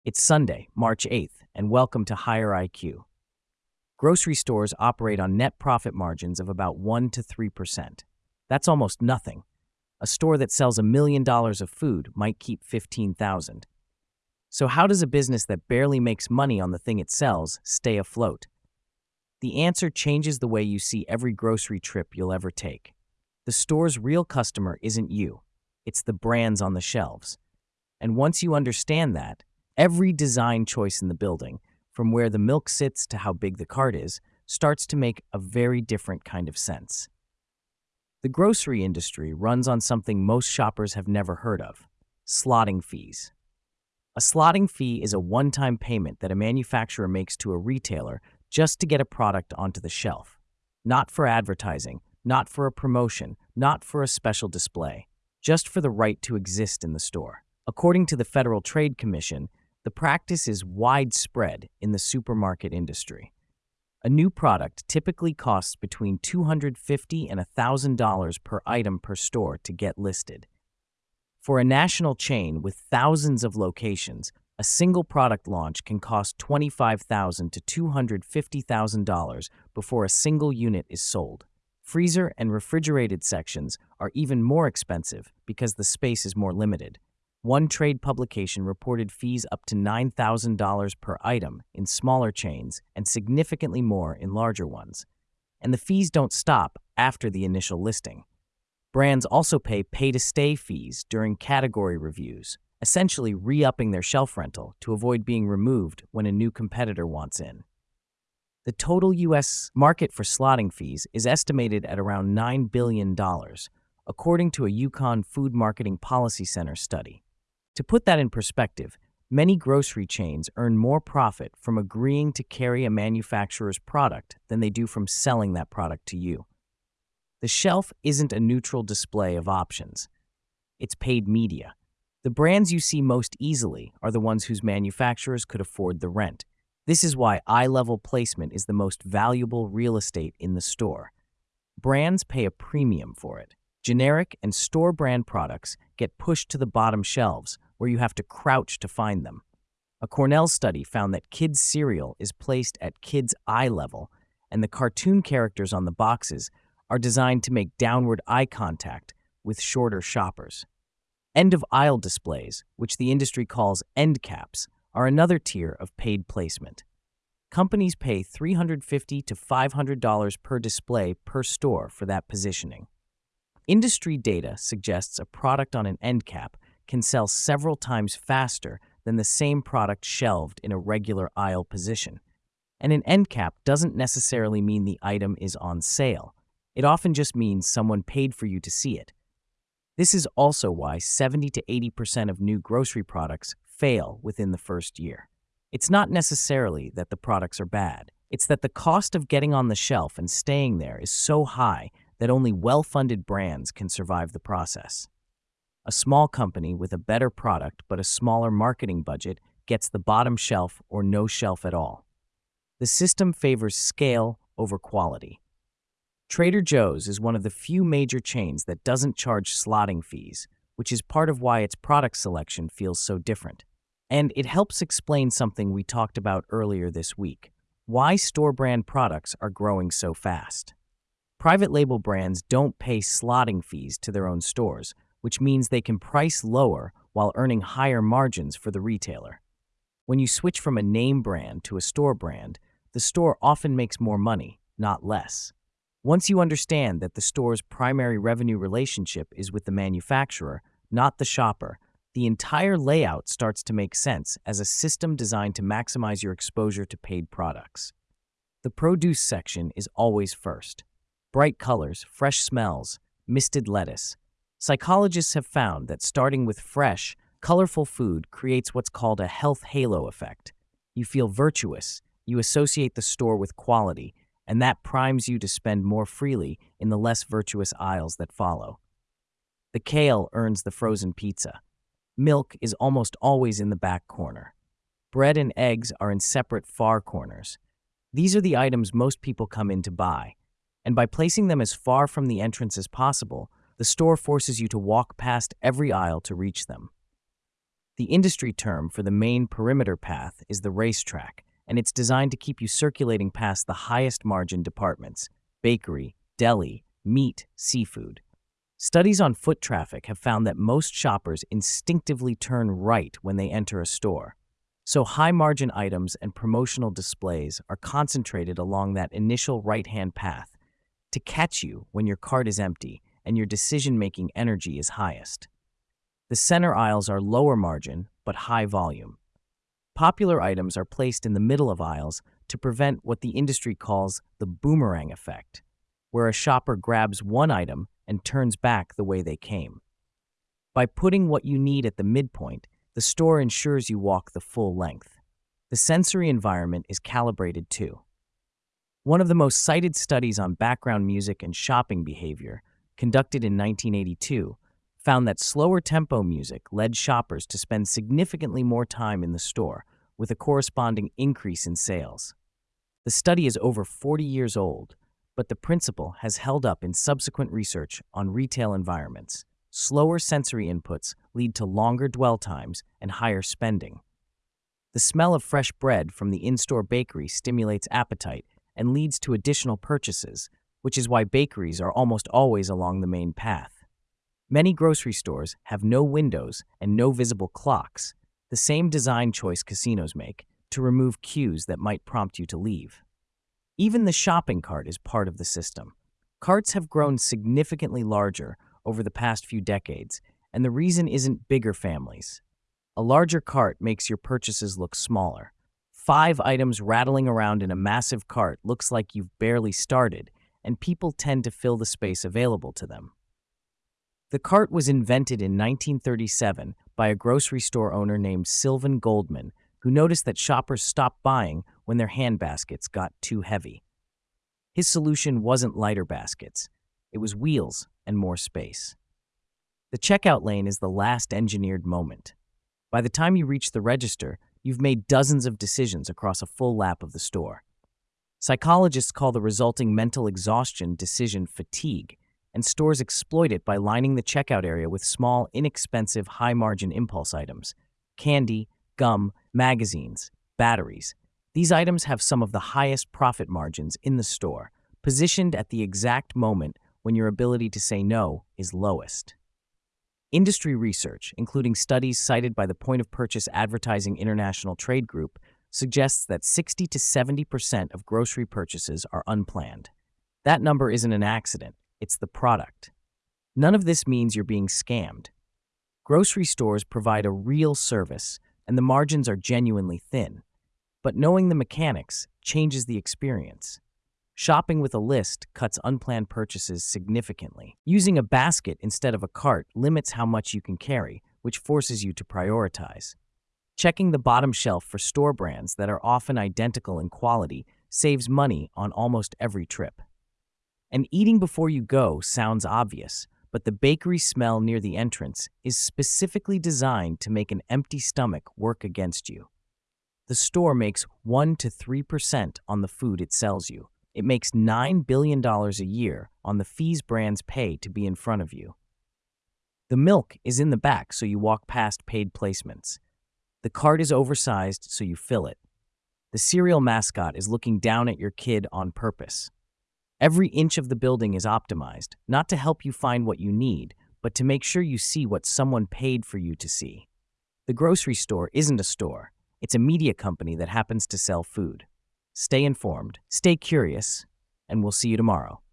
It's Sunday, March 8th, and welcome to Higher IQ. Grocery stores operate on net profit margins of about 1 to 3%. That's almost nothing. A store that sells $1 million of food might keep 15,000. So how does a business that barely makes money on the thing it sells stay afloat? The answer changes the way you see every grocery trip you'll ever take. The store's real customer isn't you. It's the brands on the shelves. And once you understand that, every design choice in the building, from where the milk sits to how big the cart is, starts to make a very different kind of sense. The grocery industry runs on something most shoppers have never heard of: slotting fees. A slotting fee is a one-time payment that a manufacturer makes to a retailer just to get a product onto the shelf. Not for advertising, not for a promotion, not for a special display, just for the right to exist in the store. According to the Federal Trade Commission, the practice is widespread in the supermarket industry. A new product typically costs between $250 and $1,000 per item per store to get listed. For a national chain with thousands of locations, a single product launch can cost $25,000 to $250,000 before a single unit is sold. Freezer and refrigerated sections are even more expensive because the space is more limited. One trade publication reported fees up to $9,000 per item in smaller chains and significantly more in larger ones. And the fees don't stop after the initial listing. Brands also pay pay-to-stay fees during category reviews, essentially re-upping their shelf rental to avoid being removed when a new competitor wants in. The total U.S. market for slotting fees is estimated at around $9 billion, according to a Yukon Food Marketing Policy Center study. To put that in perspective, many grocery chains earn more profit from agreeing to carry a manufacturer's product than they do from selling that product to you. The shelf isn't a neutral display of options. It's paid media. The brands you see most easily are the ones whose manufacturers could afford the rent. This is why eye-level placement is the most valuable real estate in the store. Brands pay a premium for it. Generic and store brand products get pushed to the bottom shelves where you have to crouch to find them. A Cornell study found that kids' cereal is placed at kids' eye level, and the cartoon characters on the boxes are designed to make downward eye contact with shorter shoppers. End-of-aisle displays, which the industry calls end caps, are another tier of paid placement. Companies pay $350 to $500 per display per store for that positioning. Industry data suggests a product on an end cap can sell several times faster than the same product shelved in a regular aisle position. And an end cap doesn't necessarily mean the item is on sale. It often just means someone paid for you to see it. This is also why 70 to 80% of new grocery products fail within the first year. It's not necessarily that the products are bad. It's that the cost of getting on the shelf and staying there is so high that only well-funded brands can survive the process. A small company with a better product but a smaller marketing budget gets the bottom shelf or no shelf at all. The system favors scale over quality. Trader Joe's is one of the few major chains that doesn't charge slotting fees, which is part of why its product selection feels so different. And it helps explain something we talked about earlier this week: why store brand products are growing so fast. Private label brands don't pay slotting fees to their own stores, which means they can price lower while earning higher margins for the retailer. When you switch from a name brand to a store brand, the store often makes more money, not less. Once you understand that the store's primary revenue relationship is with the manufacturer, not the shopper, the entire layout starts to make sense as a system designed to maximize your exposure to paid products. The produce section is always first. Bright colors, fresh smells, misted lettuce. Psychologists have found that starting with fresh, colorful food creates what's called a health halo effect. You feel virtuous, you associate the store with quality, and that primes you to spend more freely in the less virtuous aisles that follow. The kale earns the frozen pizza. Milk is almost always in the back corner. Bread and eggs are in separate far corners. These are the items most people come in to buy, and by placing them as far from the entrance as possible, the store forces you to walk past every aisle to reach them. The industry term for the main perimeter path is the racetrack, and it's designed to keep you circulating past the highest margin departments: bakery, deli, meat, seafood. Studies on foot traffic have found that most shoppers instinctively turn right when they enter a store. So high-margin items and promotional displays are concentrated along that initial right-hand path to catch you when your cart is empty and your decision-making energy is highest. The center aisles are lower margin but high volume. Popular items are placed in the middle of aisles to prevent what the industry calls the boomerang effect, where a shopper grabs one item and turns back the way they came. By putting what you need at the midpoint, the store ensures you walk the full length. The sensory environment is calibrated too. One of the most cited studies on background music and shopping behavior, conducted in 1982, found that slower tempo music led shoppers to spend significantly more time in the store, with a corresponding increase in sales. The study is over 40 years old, but the principle has held up in subsequent research on retail environments. Slower sensory inputs lead to longer dwell times and higher spending. The smell of fresh bread from the in-store bakery stimulates appetite and leads to additional purchases, which is why bakeries are almost always along the main path. Many grocery stores have no windows and no visible clocks, the same design choice casinos make, to remove cues that might prompt you to leave. Even the shopping cart is part of the system. Carts have grown significantly larger over the past few decades, and the reason isn't bigger families. A larger cart makes your purchases look smaller. 5 items rattling around in a massive cart looks like you've barely started, and people tend to fill the space available to them. The cart was invented in 1937 by a grocery store owner named Sylvan Goldman, who noticed that shoppers stopped buying when their handbaskets got too heavy. His solution wasn't lighter baskets. It was wheels and more space. The checkout lane is the last engineered moment. By the time you reach the register, you've made dozens of decisions across a full lap of the store. Psychologists call the resulting mental exhaustion decision fatigue, and stores exploit it by lining the checkout area with small, inexpensive, high-margin impulse items: candy, gum, magazines, batteries. These items have some of the highest profit margins in the store, positioned at the exact moment when your ability to say no is lowest. Industry research, including studies cited by the Point of Purchase Advertising International Trade Group, suggests that 60 to 70% of grocery purchases are unplanned. That number isn't an accident. It's the product. None of this means you're being scammed. Grocery stores provide a real service, and the margins are genuinely thin. But knowing the mechanics changes the experience. Shopping with a list cuts unplanned purchases significantly. Using a basket instead of a cart limits how much you can carry, which forces you to prioritize. Checking the bottom shelf for store brands that are often identical in quality saves money on almost every trip. And eating before you go sounds obvious, but the bakery smell near the entrance is specifically designed to make an empty stomach work against you. The store makes 1 to 3% on the food it sells you. It makes $9 billion a year on the fees brands pay to be in front of you. The milk is in the back, so you walk past paid placements. The cart is oversized, so you fill it. The cereal mascot is looking down at your kid on purpose. Every inch of the building is optimized, not to help you find what you need, but to make sure you see what someone paid for you to see. The grocery store isn't a store. It's a media company that happens to sell food. Stay informed, stay curious, and we'll see you tomorrow.